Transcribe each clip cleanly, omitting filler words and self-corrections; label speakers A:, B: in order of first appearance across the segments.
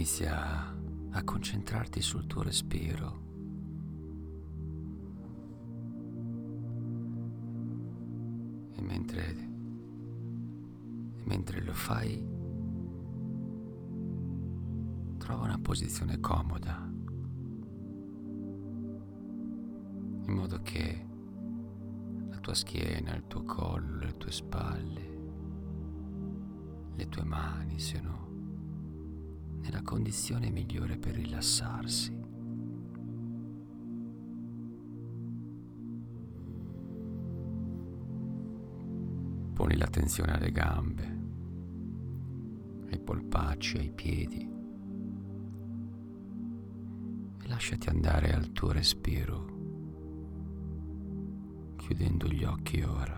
A: inizia a concentrarti sul tuo respiro. E mentre lo fai, trova una posizione comoda, in modo che la tua schiena, il tuo collo, le tue spalle, le tue mani siano nella condizione migliore per rilassarsi. Poni l'attenzione alle gambe, ai polpacci, ai piedi e lasciati andare al tuo respiro, chiudendo gli occhi ora.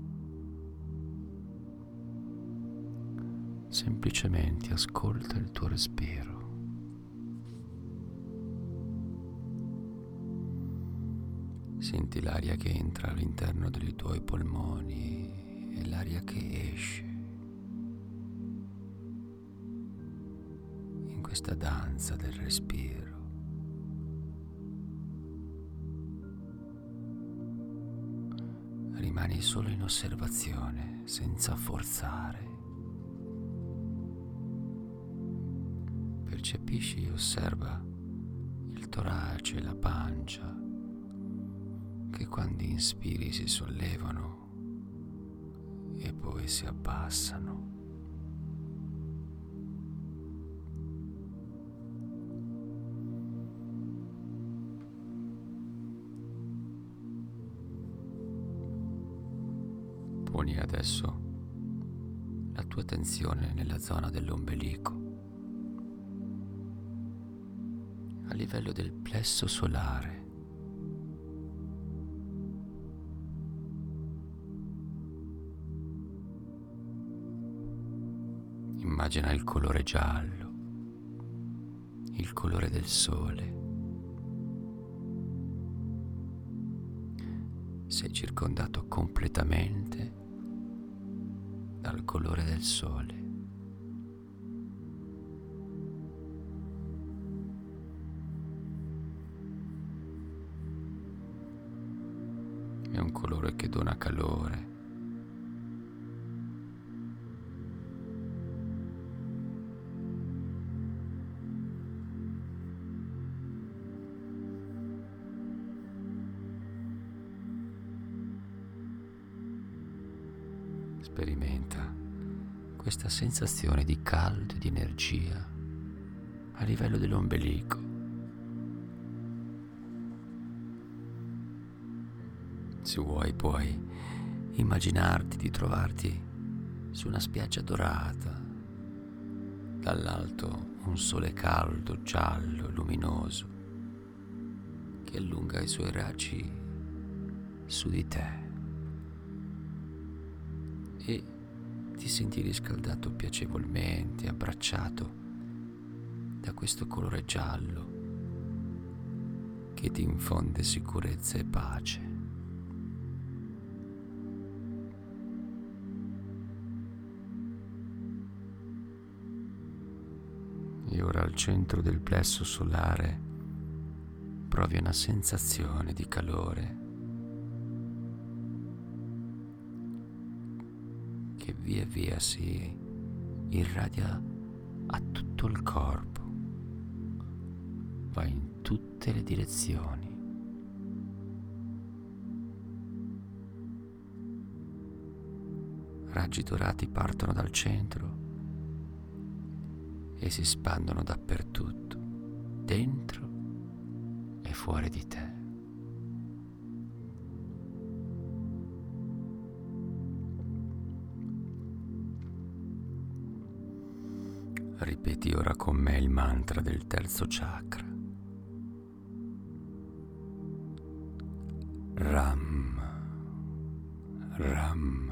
A: Semplicemente ascolta il tuo respiro. Senti l'aria che entra all'interno dei tuoi polmoni e l'aria che esce. In questa danza del respiro. Rimani solo in osservazione, senza forzare. Percepisci e osserva il torace e la pancia che quando inspiri si sollevano e poi si abbassano. Poni adesso la tua attenzione nella zona dell'ombelico, a livello del plesso solare. Immagina il colore giallo, il colore del sole. Sei circondato completamente dal colore del sole. È un colore che dona calore. Sperimenta questa sensazione di caldo e di energia a livello dell'ombelico. Se vuoi, puoi immaginarti di trovarti su una spiaggia dorata, dall'alto un sole caldo, giallo, luminoso, che allunga i suoi raggi su di te. E ti senti riscaldato piacevolmente, abbracciato da questo colore giallo che ti infonde sicurezza e pace. E ora al centro del plesso solare provi una sensazione di calore che via via si irradia a tutto il corpo, va in tutte le direzioni. Raggi dorati partono dal centro e si espandono dappertutto, dentro e fuori di te. Ripeti ora con me il mantra del terzo chakra. Ram, Ram,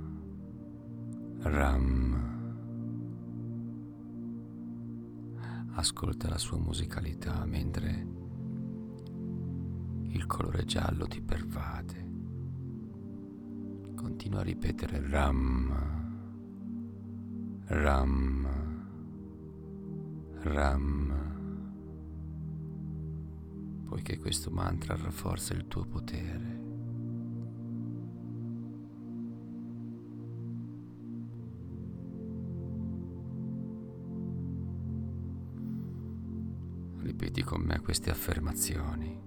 A: Ram. Ascolta la sua musicalità mentre il colore giallo ti pervade. Continua a ripetere Ram, Ram, Ram, poiché questo mantra rafforza il tuo potere. Ripeti con me queste affermazioni.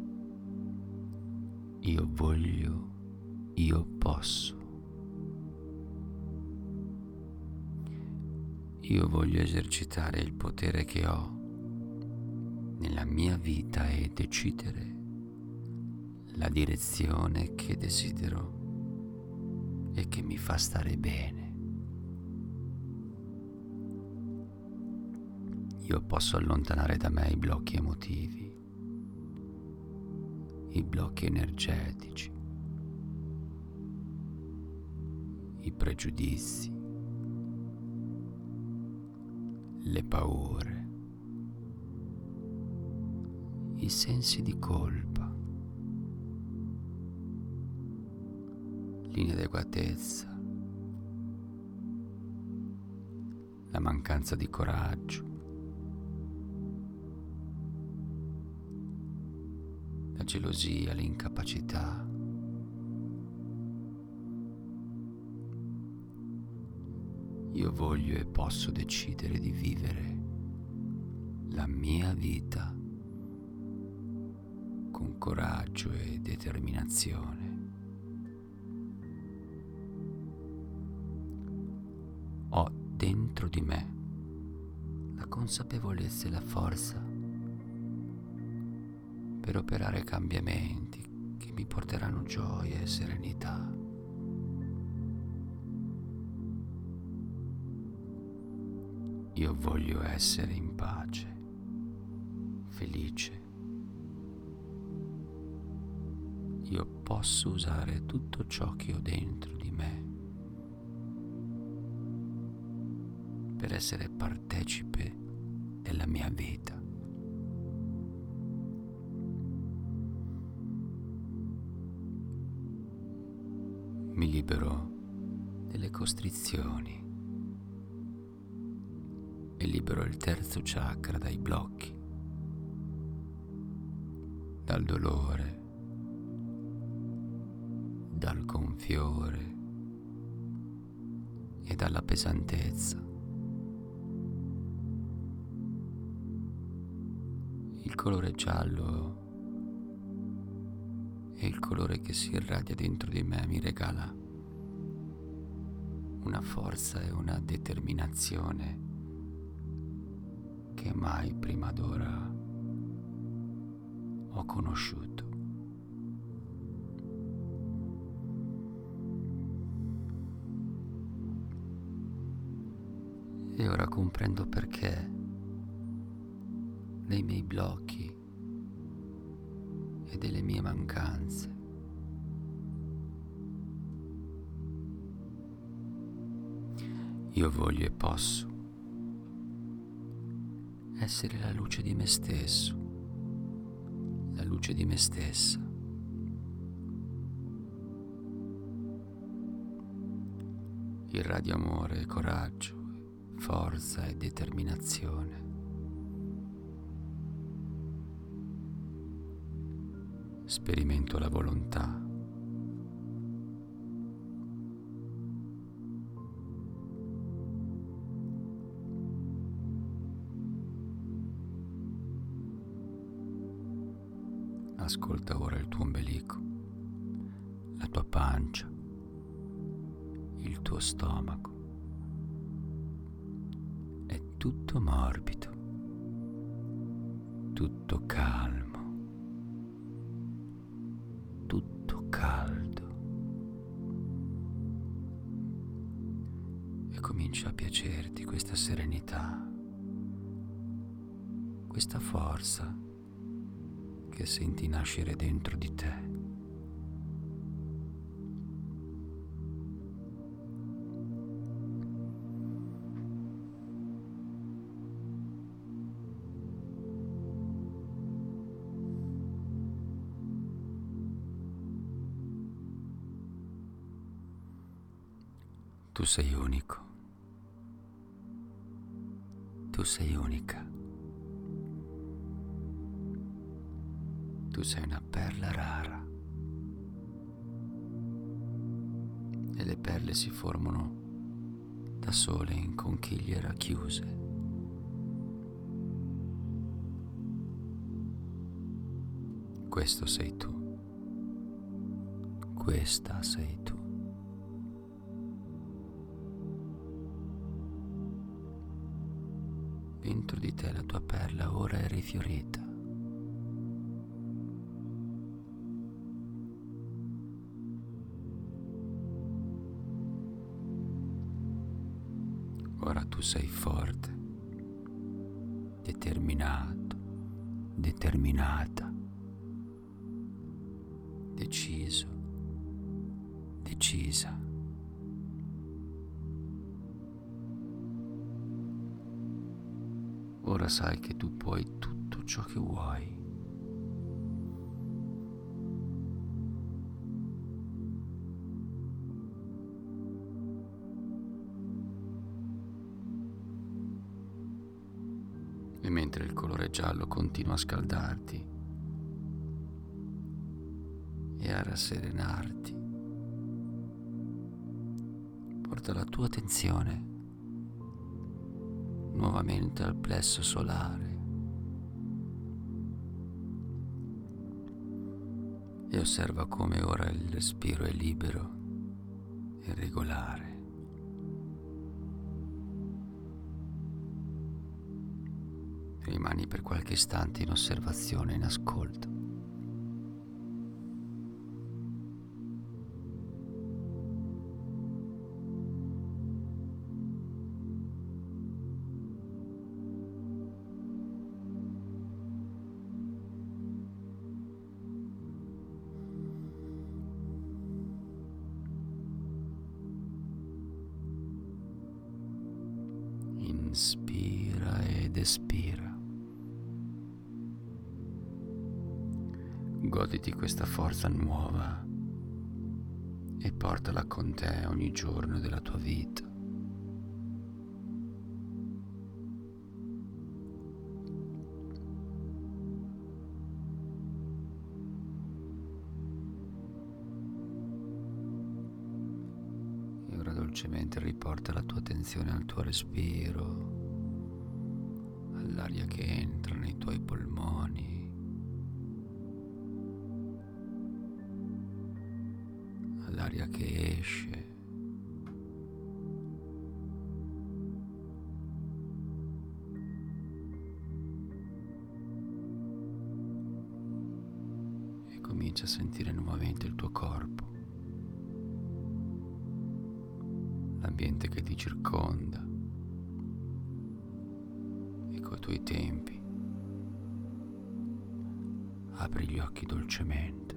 A: Io voglio, io posso. Io voglio esercitare il potere che ho nella mia vita e decidere la direzione che desidero e che mi fa stare bene. Io posso allontanare da me i blocchi emotivi, i blocchi energetici, i pregiudizi, le paure, i sensi di colpa, l'inadeguatezza, la mancanza di coraggio, la gelosia, l'incapacità. Io voglio e posso decidere di vivere la mia vita con coraggio e determinazione. Ho dentro di me la consapevolezza e la forza per operare cambiamenti che mi porteranno gioia e serenità. Io voglio essere in pace, felice. Io posso usare tutto ciò che ho dentro di me per essere partecipe della mia vita. Mi libero delle costrizioni e libero il terzo chakra dai blocchi, dal dolore, dal gonfiore e dalla pesantezza. Il colore giallo è il colore che si irradia dentro di me, mi regala una forza e una determinazione che mai prima d'ora ho conosciuto. E ora comprendo perché dei miei blocchi e delle mie mancanze io voglio e posso essere la luce di me stesso, la luce di me stessa. Irradio amore, coraggio, forza e determinazione. Sperimento la volontà. Ascolta ora il tuo ombelico, la tua pancia, il tuo stomaco. È tutto morbido, tutto calmo, tutto caldo. E comincia a piacerti questa serenità, questa forza che senti nascere dentro di te. Tu sei unico, tu Tu sei unica. Tu sei una perla rara. E le perle si formano da sole in conchiglie racchiuse. Questo sei tu. Questa sei tu. Dentro di te la tua perla ora è rifiorita. Ora tu sei forte, determinato, determinata, deciso, decisa. Ora sai che tu puoi tutto ciò che vuoi. E mentre il colore giallo continua a scaldarti e a rasserenarti, porta la tua attenzione nuovamente al plesso solare e osserva come ora il respiro è libero e regolare. Rimani per qualche istante in osservazione e in ascolto. Inspira ed espira. Goditi questa forza nuova e portala con te ogni giorno della tua vita. E ora dolcemente riporta la tua attenzione al tuo respiro, all'aria che entra nei tuoi polmoni, all'aria che esce. E comincia a sentire nuovamente il tuo corpo, l'ambiente che ti circonda e coi tuoi tempi. Apri gli occhi dolcemente.